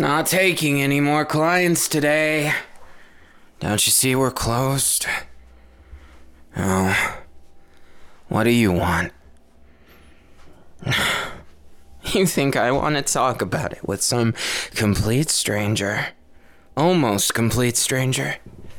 Not taking any more clients today. Don't you see we're closed? Oh. What do you want? You think I want to talk about it with some complete stranger? Almost complete stranger?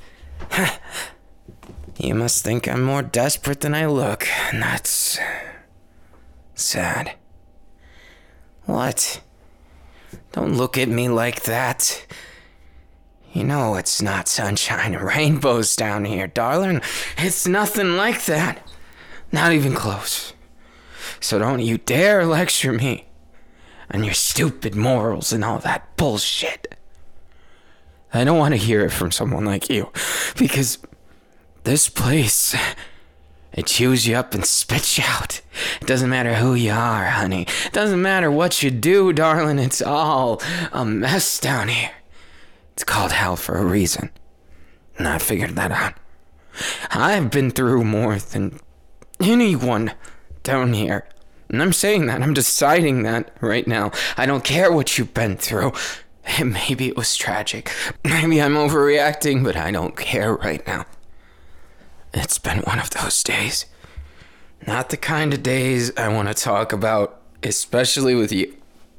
You must think I'm more desperate than I look, and that's sad. What? Don't look at me like that. You know it's not sunshine and rainbows down here, darling. It's nothing like that. Not even close. So don't you dare lecture me on your stupid morals and all that bullshit. I don't want to hear it from someone like you, because this place, it chews you up and spits you out. It doesn't matter who you are, honey. It doesn't matter what you do, darling. It's all a mess down here. It's called hell for a reason. And I figured that out. I've been through more than anyone down here. And I'm saying that. I'm deciding that right now. I don't care what you've been through. Maybe it was tragic. Maybe I'm overreacting, but I don't care right now. It's been one of those days. Not the kind of days I want to talk about, especially with you.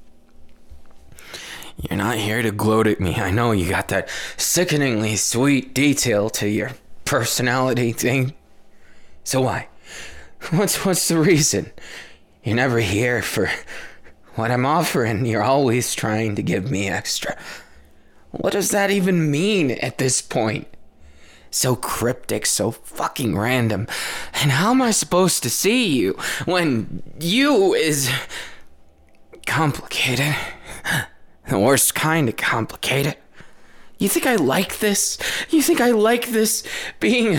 You're not here to gloat at me. I know you got that sickeningly sweet detail to your personality thing. So why? What's the reason? You're never here for what I'm offering. You're always trying to give me extra. What does that even mean at this point? So cryptic, so fucking random. And how am I supposed to see you when you is complicated? The worst kind of complicated. You think I like this? You think I like this being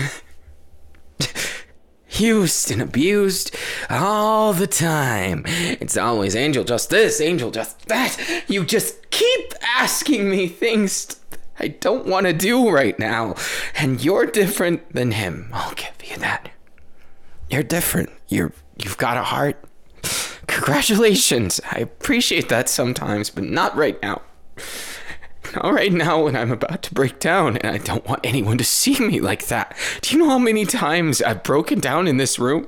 used and abused all the time? It's always Angel just this, Angel just that. You just keep asking me things I don't want to do right now. And you're different than him. I'll give you that. You're different. You've got a heart. Congratulations. I appreciate that sometimes, but not right now. Not right now when I'm about to break down, and I don't want anyone to see me like that. Do you know how many times I've broken down in this room?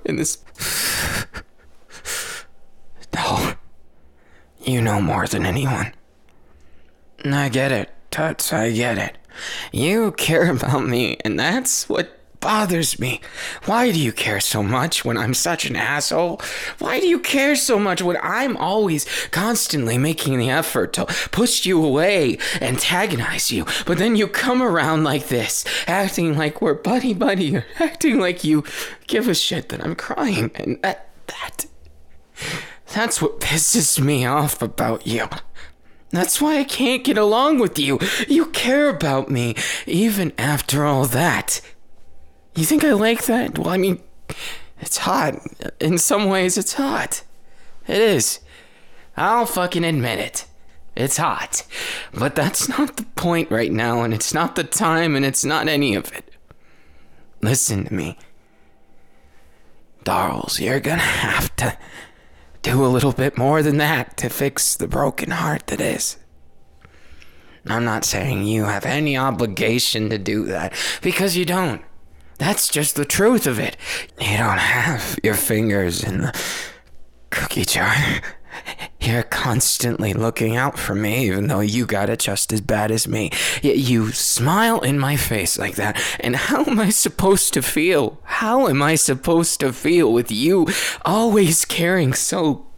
No. You know more than anyone. I get it, Tuts, I get it. You care about me, and that's what bothers me. Why do you care so much when I'm such an asshole? Why do you care so much when I'm always constantly making the effort to push you away, antagonize you, but then you come around like this, acting like we're buddy, acting like you give a shit that I'm crying, and that's what pisses me off about you. That's why I can't get along with you. You care about me, even after all that. You think I like that? Well, I mean, it's hot. In some ways, it's hot. It is. I'll fucking admit it. It's hot. But that's not the point right now, and it's not the time, and it's not any of it. Listen to me. Darls, you're gonna have to do a little bit more than that to fix the broken heart that is. I'm not saying you have any obligation to do that, because you don't. That's just the truth of it. You don't have your fingers in the cookie jar. You're constantly looking out for me, even though you got it just as bad as me. Yet you smile in my face like that, and how am I supposed to feel? How am I supposed to feel with you always caring so...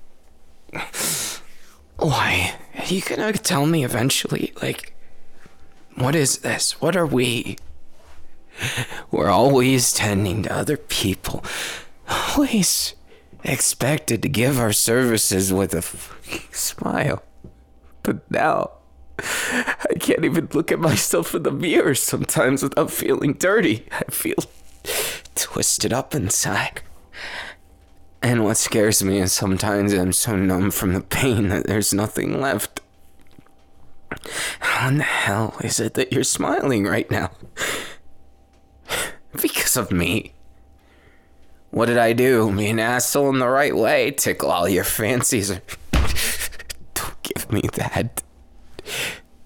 Why? Are you gonna tell me eventually, like, what is this? What are we? We're always tending to other people. Always expected to give our services with a smile. But now, I can't even look at myself in the mirror sometimes without feeling dirty. I feel twisted up inside. And what scares me is sometimes I'm so numb from the pain that there's nothing left. How in the hell is it that you're smiling right now? Because of me. What did I do? Be an asshole in the right way? Tickle all your fancies? Don't give me that.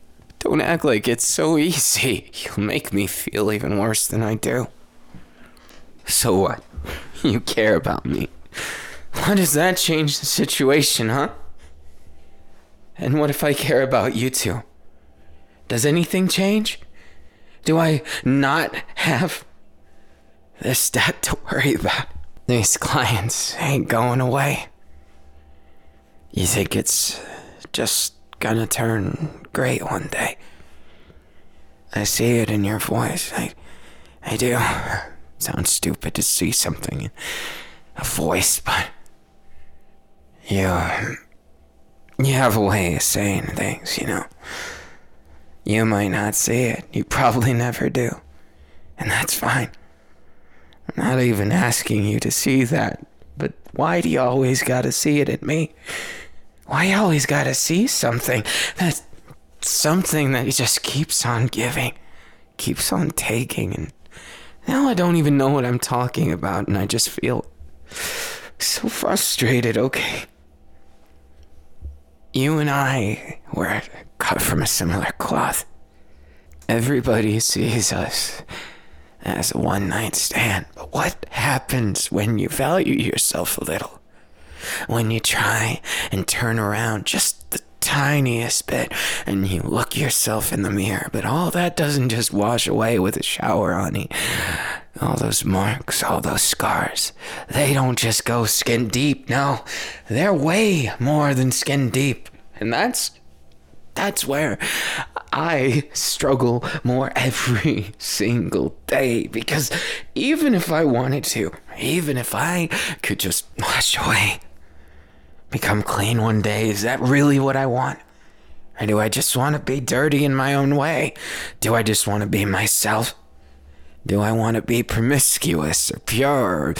Don't act like it's so easy. You'll make me feel even worse than I do. So what? You care about me. What does that change the situation, huh? And what if I care about you too? Does anything change? Do I not have this debt to worry about? These clients ain't going away. You think it's just gonna turn great one day? I see it in your voice. I do. Sounds stupid to see something in a voice, but you have a way of saying things, you know. You might not see it. You probably never do. And that's fine. I'm not even asking you to see that. But why do you always gotta see it in me? Why you always gotta see something that just keeps on giving, keeps on taking, and now I don't even know what I'm talking about, and I just feel so frustrated. Okay, you and I were cut from a similar cloth. Everybody sees us as a one-night stand, but what happens when you value yourself a little? When you try and turn around just the tiniest bit and you look yourself in the mirror, but all that doesn't just wash away with a shower, honey. All those marks, all those scars, they don't just go skin deep. No, they're way more than skin deep. And that's where I struggle more every single day, because even if I wanted to, even if I could just wash away, become clean one day, is that really what I want? Or do I just want to be dirty in my own way? Do I just want to be myself? Do I want to be promiscuous or pure?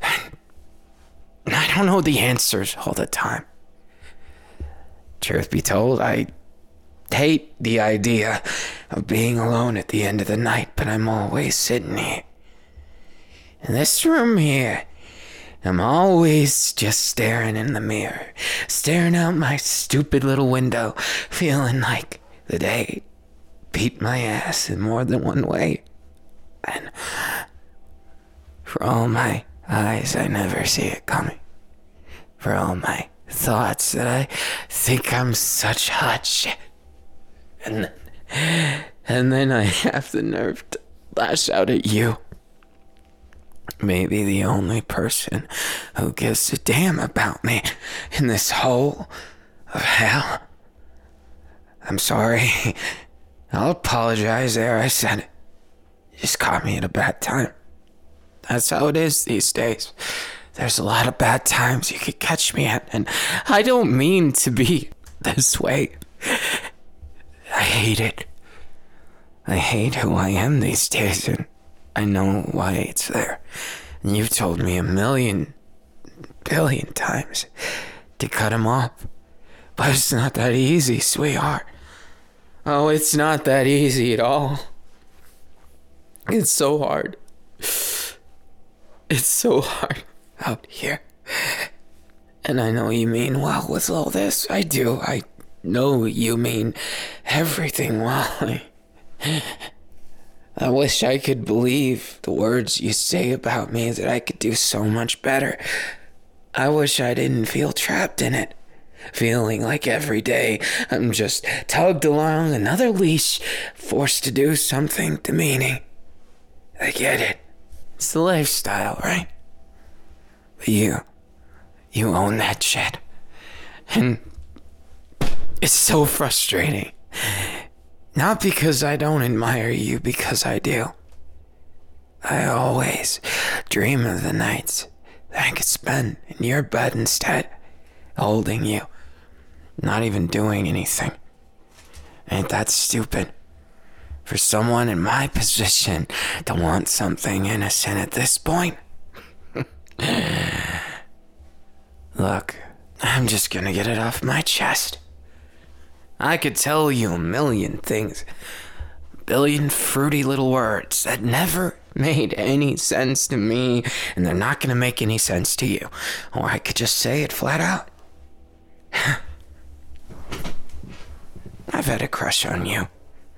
I don't know the answers all the time. Truth be told, I hate the idea of being alone at the end of the night, but I'm always sitting here in this room here. I'm always just staring in the mirror, staring out my stupid little window, feeling like the day beat my ass in more than one way. And for all my eyes, I never see it coming. For all my thoughts that I think I'm such hot shit. And then I have the nerve to lash out at you. Maybe the only person who gives a damn about me in this hole of hell. I'm sorry. I'll apologize there. I said it. You just caught me at a bad time. That's how it is these days. There's a lot of bad times you could catch me at, and I don't mean to be this way. I hate it. I hate who I am these days, and I know why it's there. And you've told me a million, billion times to cut him off. But it's not that easy, sweetheart. Oh, it's not that easy at all. It's so hard. It's so hard out here. And I know you mean well with all this. I do. I know you mean everything well. I wish I could believe the words you say about me, that I could do so much better. I wish I didn't feel trapped in it, feeling like every day I'm just tugged along another leash, forced to do something demeaning. I get it. It's the lifestyle, right? But you own that shit. And it's so frustrating. Not because I don't admire you, because I do. I always dream of the nights that I could spend in your bed instead, holding you, not even doing anything. Ain't that stupid? For someone in my position to want something innocent at this point? Look, I'm just gonna get it off my chest. I could tell you a million things, a billion fruity little words that never made any sense to me, and they're not gonna make any sense to you. Or I could just say it flat out. I've had a crush on you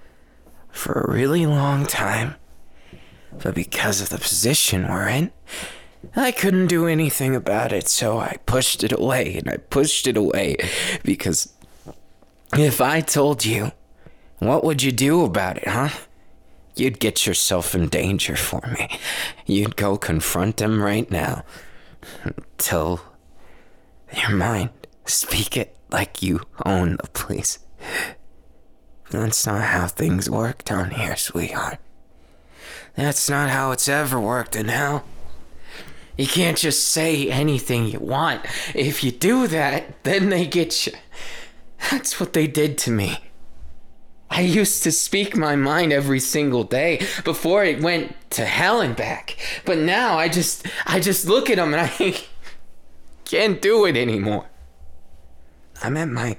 for a really long time. But because of the position we're in, I couldn't do anything about it, so I pushed it away, and I pushed it away because if I told you, what would you do about it, huh? You'd get yourself in danger for me. You'd go confront him right now. Tell your mind. Speak it like you own the place. That's not how things work down here, sweetheart. That's not how it's ever worked in hell. You can't just say anything you want. If you do that, then they get you. That's what they did to me. I used to speak my mind every single day before it went to hell and back. But now I just look at them and I can't do it anymore. I'm at my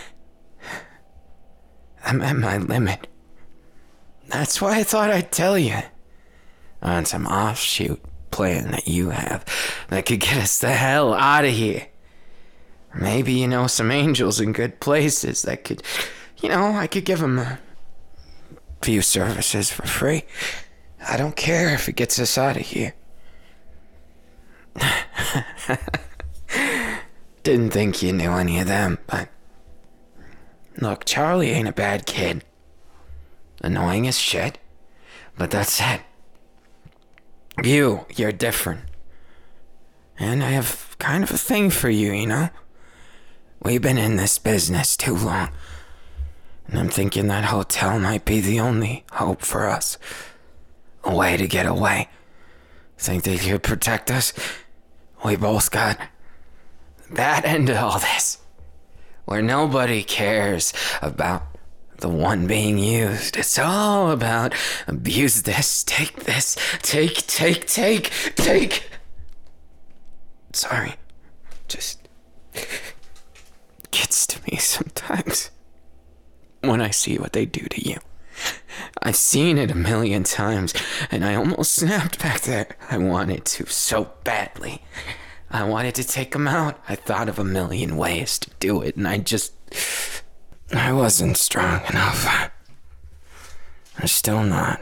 limit. That's why I thought I'd tell you on some offshoot plan that you have that could get us the hell out of here. Maybe you know some angels in good places that could, I could give them a few services for free. I don't care if it gets us out of here. Didn't think you knew any of them, but look, Charlie ain't a bad kid. Annoying as shit, but that's it. You're different. And I have kind of a thing for you, We've been in this business too long. And I'm thinking that hotel might be the only hope for us. A way to get away. Think they could protect us? We both got that end of all this. Where nobody cares about the one being used. It's all about abuse this, take this, take. Sorry. Just gets to me sometimes when I see what they do to you. I've seen it a million times, and I almost snapped back there. I wanted to so badly. I wanted to take them out. I thought of a million ways to do it, and I wasn't strong enough. I'm still not.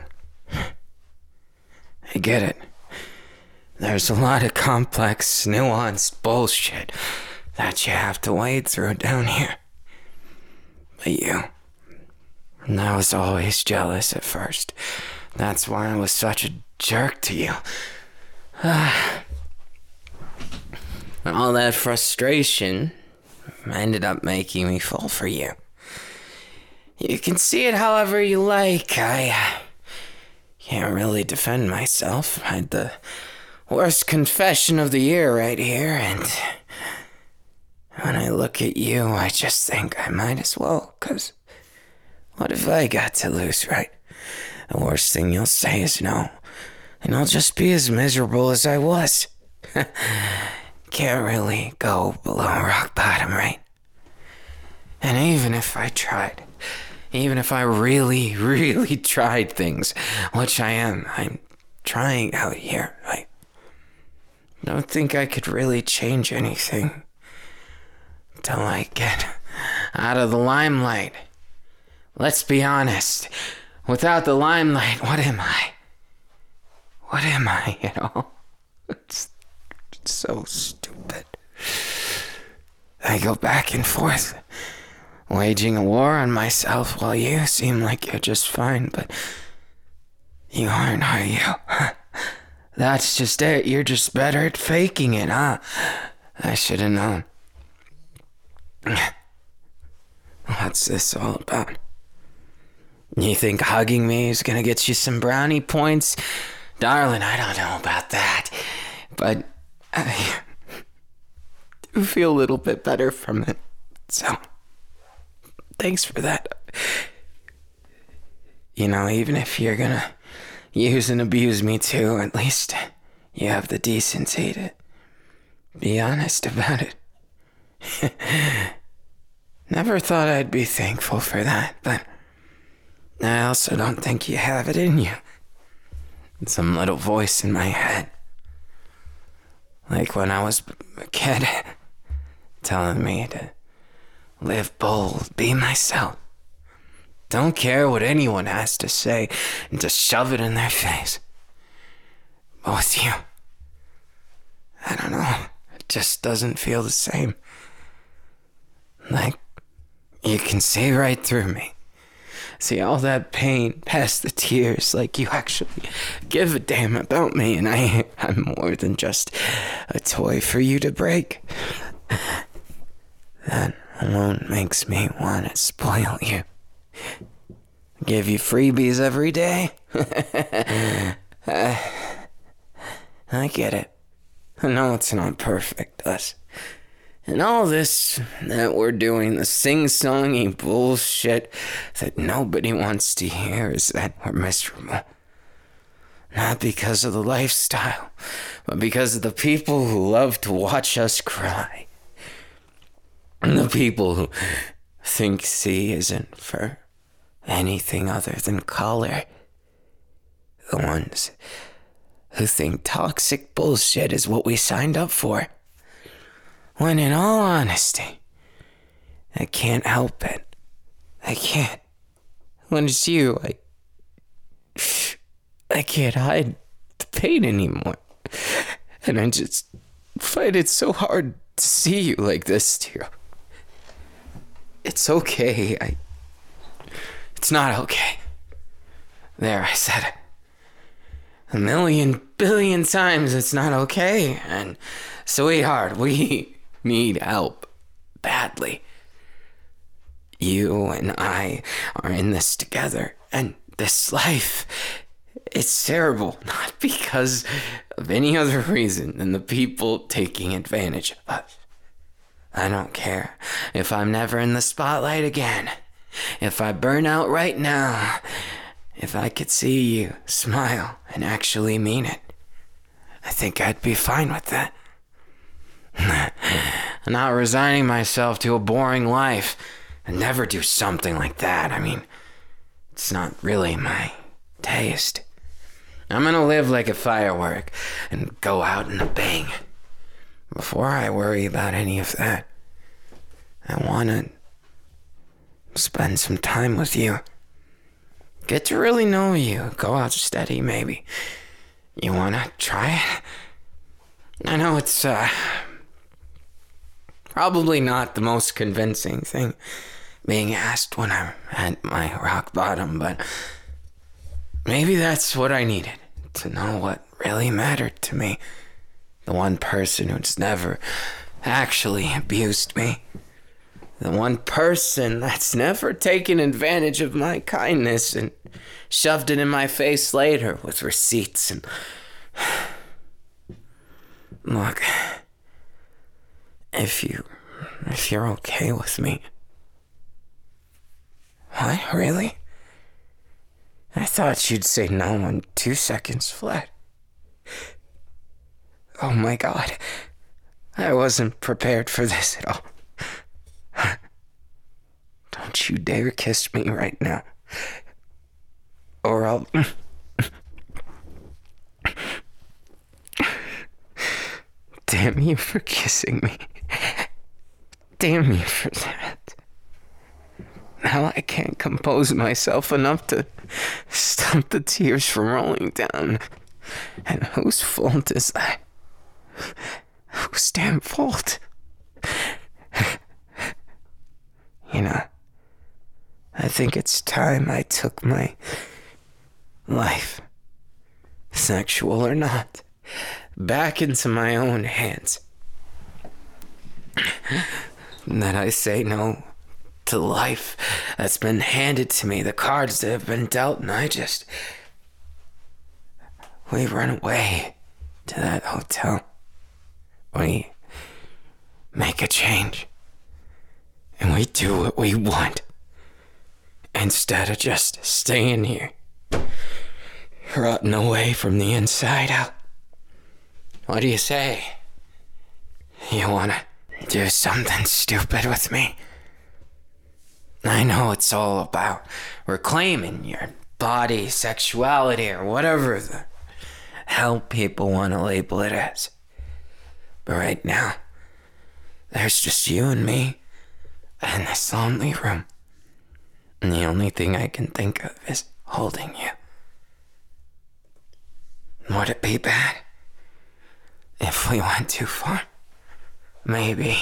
I get it. There's a lot of complex, nuanced bullshit that you have to wade through down here. But I was always jealous at first. That's why I was such a jerk to you. All that frustration ended up making me fall for you. You can see it however you like. I can't really defend myself. I had the worst confession of the year right here, and when I look at you, I just think I might as well, 'cause what if I got to lose, right? The worst thing you'll say is no, and I'll just be as miserable as I was. Can't really go below rock bottom, right? And even if I tried, even if I really, really tried things, which I'm trying out here, I don't think I could really change anything till I get out of the limelight. Let's be honest. Without the limelight, what am I? What am I, It's so stupid. I go back and forth, waging a war on myself while you seem like you're just fine, but you aren't, are you? That's just it. You're just better at faking it, huh? I should have known. What's this all about? You think hugging me is gonna get you some brownie points? Darling, I don't know about that, but I do feel a little bit better from it, so thanks for that. Even if you're gonna use and abuse me too, at least you have the decency to be honest about it. Never thought I'd be thankful for that, but I also don't think you have it in you. Some little voice in my head, like when I was a kid, telling me to live bold, be myself. don't care what anyone has to say and just shove it in their face. But with you, I don't know, it just doesn't feel the same. Like, you can see right through me. See all that pain past the tears, like you actually give a damn about me, and I'm more than just a toy for you to break. That alone makes me want to spoil you. Give you freebies every day. I get it. I know it's not perfect, us. And all this that we're doing, the sing-songy bullshit that nobody wants to hear, is that we're miserable. Not because of the lifestyle, but because of the people who love to watch us cry. And the people who think C isn't for anything other than color. The ones who think toxic bullshit is what we signed up for. When in all honesty, I can't help it. I can't. When it's you, I can't hide the pain anymore. And I just find it so hard to see you like this, dear. It's okay. It's not okay. There, I said it. 1,000,000 billion times it's not okay. And sweetheart, we need help badly. You and I are in this together, and this life, it's terrible, not because of any other reason than the people taking advantage of us. I don't care if I'm never in the spotlight again, if I burn out right now, if I could see you smile and actually mean it. I think I'd be fine with that. Not resigning myself to a boring life and never do something like that. I mean, it's not really my taste. I'm gonna live like a firework and go out in a bang. Before I worry about any of that, I wanna spend some time with you. Get to really know you. Go out steady, maybe. You wanna try it? I know it's, probably not the most convincing thing being asked when I'm at my rock bottom, but maybe that's what I needed, to know what really mattered to me. The one person who's never actually abused me. The one person that's never taken advantage of my kindness and shoved it in my face later with receipts and... Look... If you're okay with me. What? Really? I thought you'd say no in 2 seconds flat. Oh my God. I wasn't prepared for this at all. Don't you dare kiss me right now. Or I'll... Damn you for kissing me. Damn you for that. Now I can't compose myself enough to stop the tears from rolling down. And whose fault is that? Whose damn fault? You know, I think it's time I took my life, sexual or not, back into my own hands. That I say no to life that's been handed to me, the cards that have been dealt, and we run away to that hotel. We make a change, and we do what we want, instead of just staying here, rotting away from the inside out. What do you say? You wanna do something stupid with me? I know it's all about reclaiming your body, sexuality, or whatever the hell people want to label it as. But right now, there's just you and me in this lonely room. And the only thing I can think of is holding you. Would it be bad if we went too far? Maybe.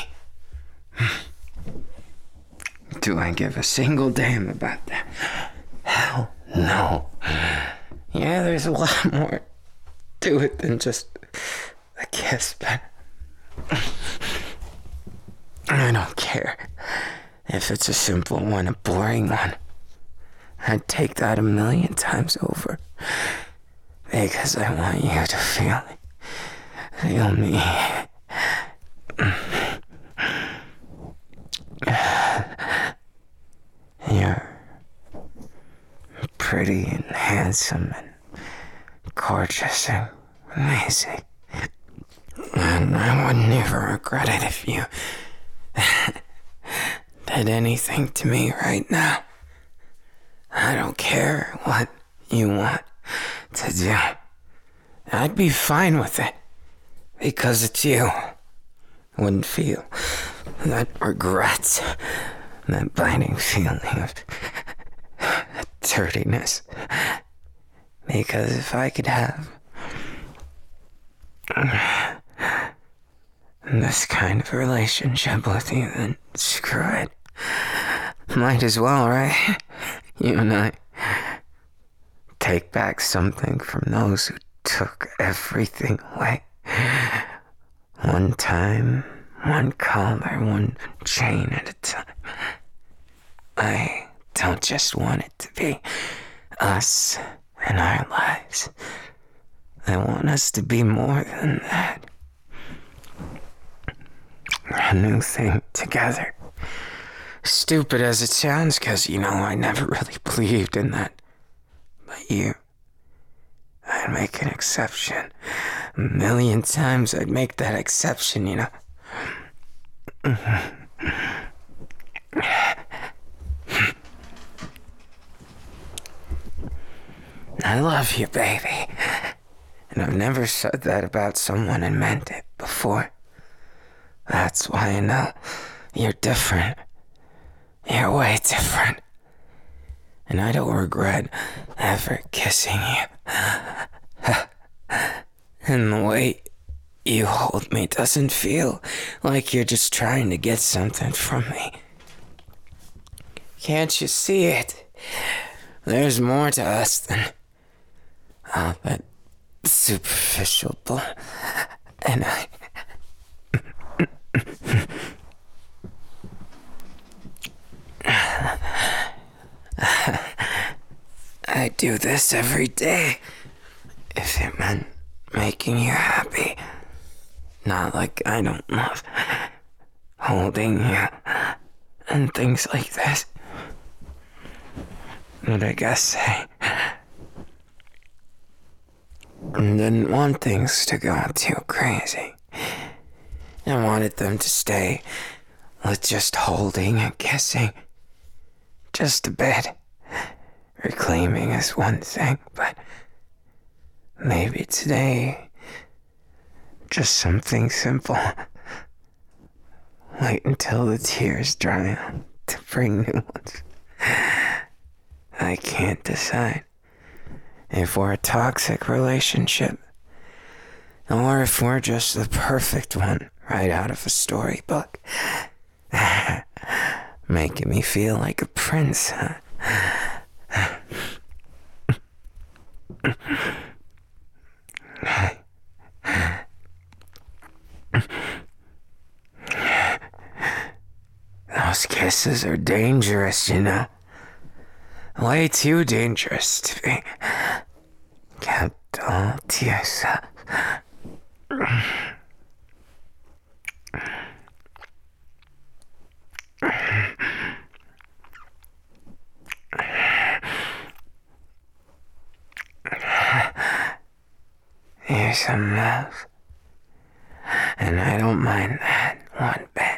Do I give a single damn about that? Hell no. Yeah, there's a lot more to it than just a kiss, but I don't care if it's a simple one, a boring one. I'd take that 1,000,000 times over, because I want you to feel me. You're pretty and handsome and gorgeous and amazing. And I would never regret it if you did anything to me right now. I don't care what you want to do. I'd be fine with it, because it's you. I wouldn't feel that regret, that biting feeling of dirtiness. Because if I could have this kind of relationship with you, then screw it. Might as well, right? You and I take back something from those who took everything away. One time, one color, one chain at a time. I don't just want it to be us and our lives. I want us to be more than that. A new thing together. Stupid as it sounds, because, I never really believed in that. But you, I'd make an exception. 1,000,000 times I'd make that exception, I love you, baby. And I've never said that about someone and meant it before. That's why I know you're different. You're way different. And I don't regret ever kissing you. And the way you hold me doesn't feel like you're just trying to get something from me. Can't you see it? There's more to us than all that superficial and I'd do this every day if it meant making you happy. Not like I don't love holding you and things like this. But I guess I didn't want things to go too crazy. I wanted them to stay with just holding and kissing. Just a bit. Reclaiming is one thing, but maybe today, just something simple. Wait until the tears dry up to bring new ones. I can't decide if we're a toxic relationship or if we're just the perfect one right out of a storybook. Making me feel like a prince, huh? Those kisses are dangerous, Way too dangerous to be kept all to yourself. You're some love, and I don't mind that one bit,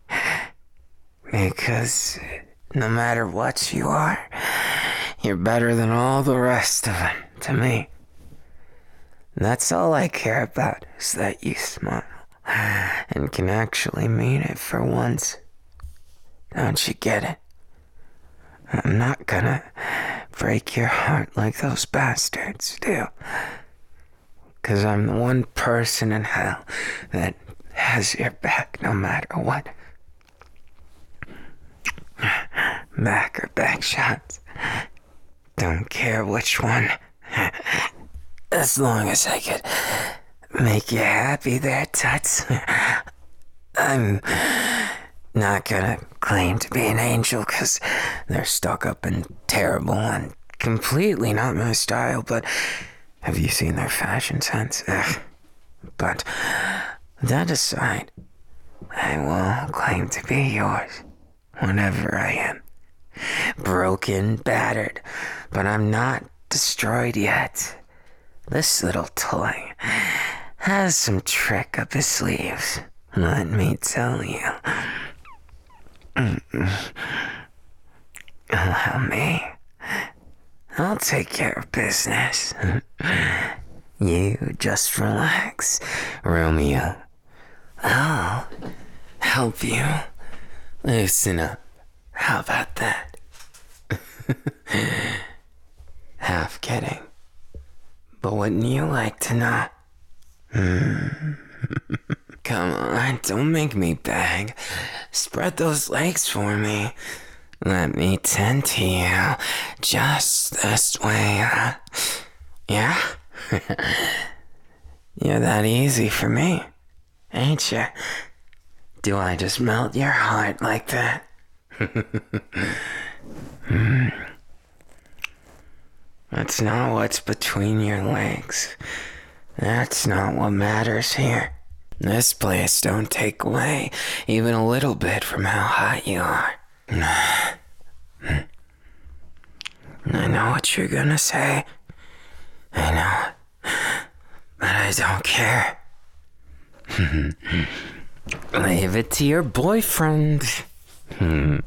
because no matter what you are, you're better than all the rest of them to me. That's all I care about, is that you smile and can actually mean it for once. Don't you get it? I'm not gonna break your heart like those bastards do. 'Cause I'm the one person in hell that has your back no matter what. Back or back shots. Don't care which one. As long as I could make you happy there, Tuts. I'm not gonna claim to be an angel because they're stuck up and terrible and completely not my style, but have you seen their fashion sense? Ugh. But that aside, I will claim to be yours whenever I am. Broken, battered, but I'm not destroyed yet. This little toy has some trick up his sleeves, let me tell you. Allow me. I'll take care of business. You just relax, Romeo. I'll help you. Listen up. How about that? Half kidding. But wouldn't you like to know? Come on, don't make me beg. Spread those legs for me. Let me tend to you just this way. Yeah? You're that easy for me, ain't you? Do I just melt your heart like that? That's not what's between your legs. That's not what matters here. This place don't take away even a little bit from how hot you are. I know what you're gonna say. I know. But I don't care. Leave it to your boyfriend. You're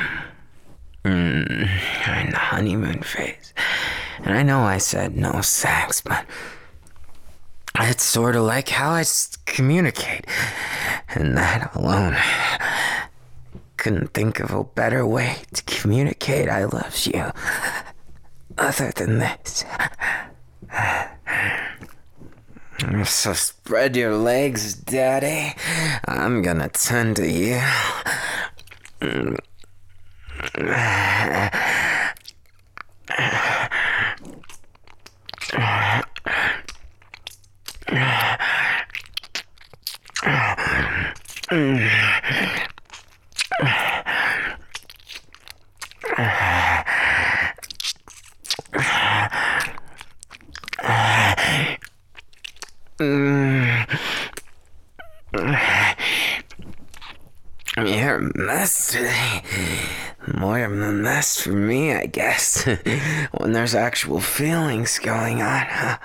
in the honeymoon phase. And I know I said no sex, but it's sort of like how I communicate. And that alone, couldn't think of a better way to communicate I love you other than this. So spread your legs, Daddy. I'm gonna tend to you. You're a mess today. More of a mess for me, I guess. When there's actual feelings going on, huh?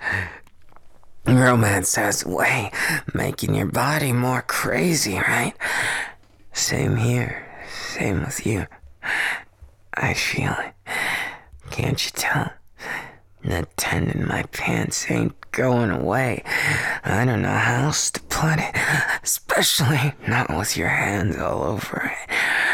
Romance has a way making your body more crazy, right? Same here. Same with you. I feel it. Can't you tell? That tendon in my pants ain't going away. I don't know how else to put it. Especially not with your hands all over it.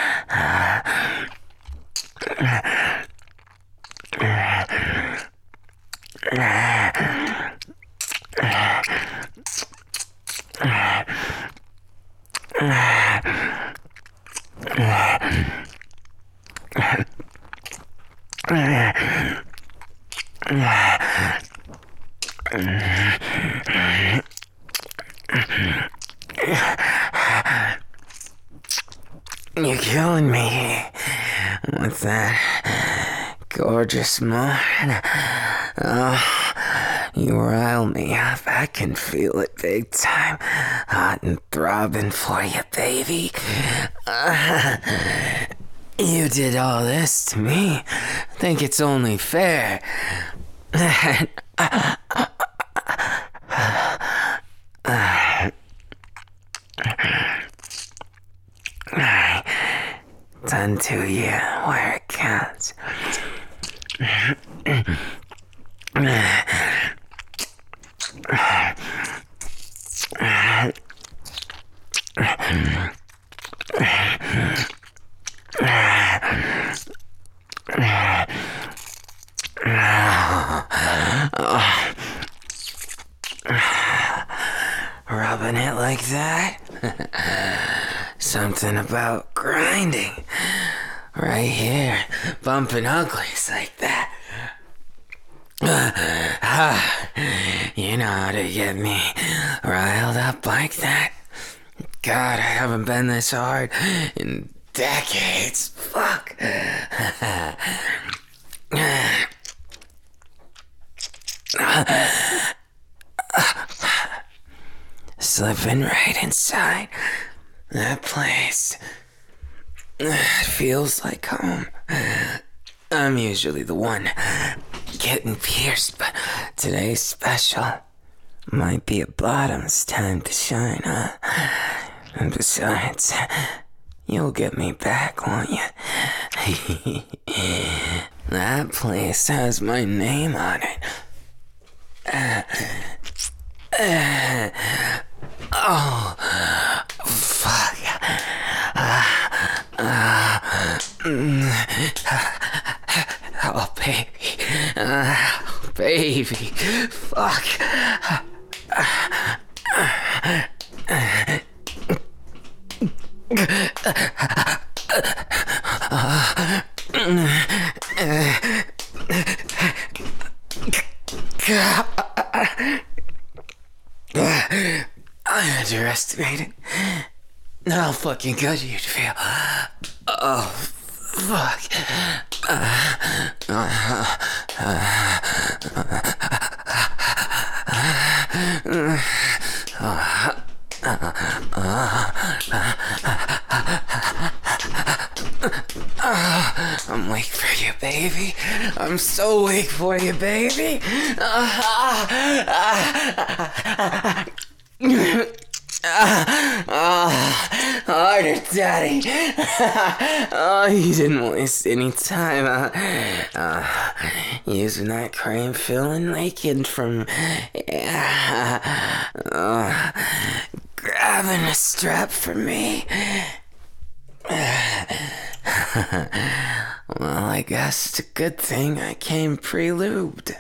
You're killing me with that gorgeous moan. Oh, you rile me up. I can feel it big time. Hot and throbbing for you, baby. You did all this to me. Think it's only fair. Done to you where it counts. Rubbing it like that? Something about grinding. Right here. Bumping uglies like that. You know how to get me riled up like that? God, I haven't been this hard in decades. Fuck. Slipping right inside that place. It feels like home. I'm usually the one getting pierced, but today's special. Might be a bottom's time to shine, huh? And besides, you'll get me back, won't you? That place has my name on it. Oh, fuck. Oh, baby. Baby. Fuck. I underestimated how fucking good you'd feel. Oh, fuck. I'm weak for you, baby. I'm so weak for you, baby. Harder, Daddy. Oh, you didn't waste any time using that cream filling naked from grabbing a strap for me. Well, I guess it's a good thing I came pre-lubed.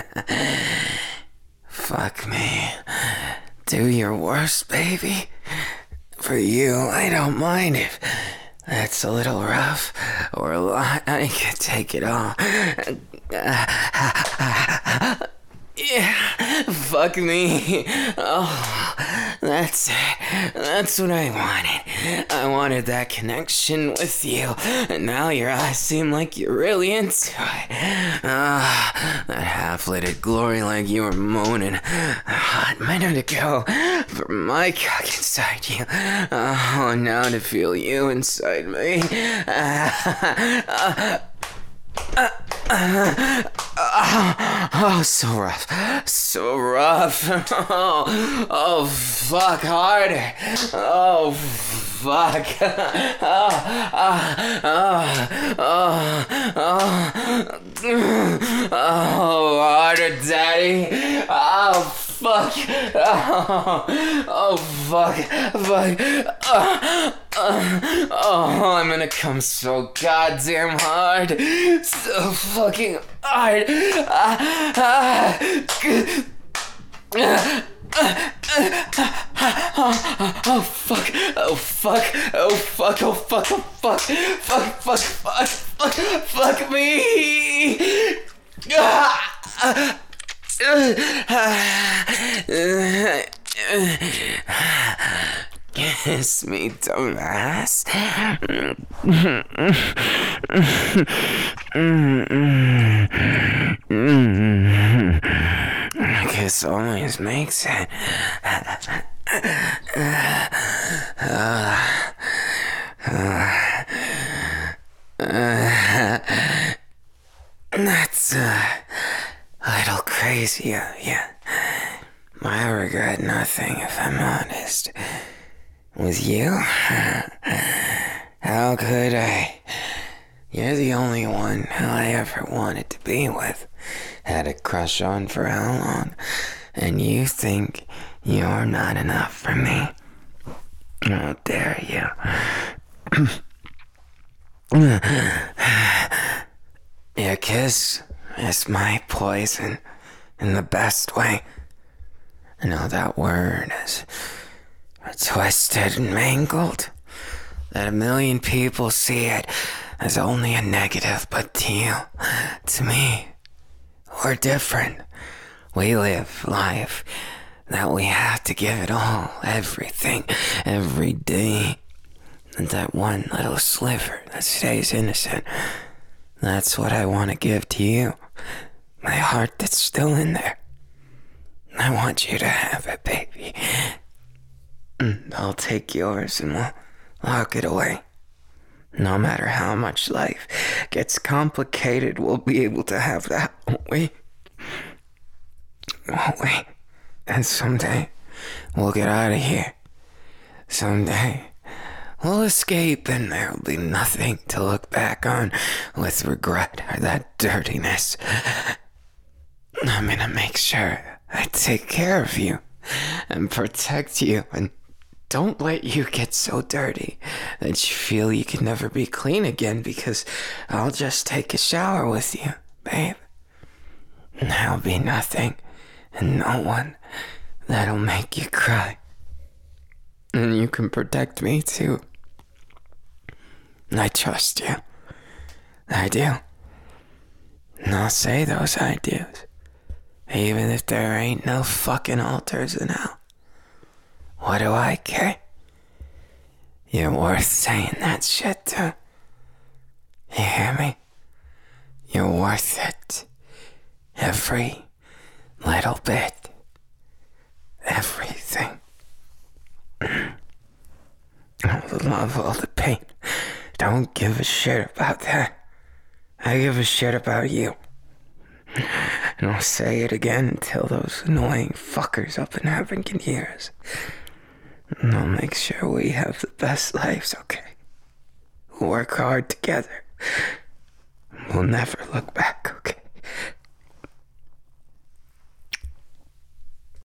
Fuck me. Do your worst, baby. For you, I don't mind if that's a little rough or a lot. I can take it all. Yeah, fuck me. Oh, that's it. That's what I wanted. I wanted that connection with you, and now your eyes seem like you're really into it. That half-lidded glory like you were moaning a hot minute ago for my cock inside you. Oh, now to feel you inside me. Oh, so rough. So rough. Oh, fuck, harder. Oh, fuck. Oh, harder, Daddy. Oh, fuck. Oh, fuck. Oh, I'm gonna come so goddamn hard. So fucking hard. Oh, fuck. Oh, fuck. Oh, fuck. Oh, fuck. Oh, fuck. Fuck me. Kiss me, dumbass. Kiss always makes it. That's a little crazy, yeah. I regret nothing, if I'm honest. With you? How could I? You're the only one I ever wanted to be with. Had a crush on for how long? And you think you're not enough for me? How dare you? Your kiss is my poison in the best way. I know that word is twisted and mangled, that a million people see it as only a negative, but to me, we're different. We live life that we have to give it all, everything, every day. And that one little sliver that stays innocent, that's what I want to give to you. My heart that's still in there. I want you to have it, baby. I'll take yours and we'll lock it away. No matter how much life gets complicated, we'll be able to have that, won't we? Won't we? And someday, we'll get out of here. Someday, we'll escape and there'll be nothing to look back on with regret or that dirtiness. I'm gonna make sure I take care of you and protect you and don't let you get so dirty that you feel you can never be clean again, because I'll just take a shower with you, babe. And there'll be nothing and no one that'll make you cry. And you can protect me too. I trust you. I do. And I'll say those I do's, even if there ain't no fucking altars in hell. What do I care? You're worth saying that shit to. You hear me? You're worth it. Every little bit. Everything. All the love, all the pain. Don't give a shit about that. I give a shit about you. And I'll say it again until those annoying fuckers up in heaven can hear us. And I'll make sure we have the best lives, okay? We'll work hard together. We'll never look back.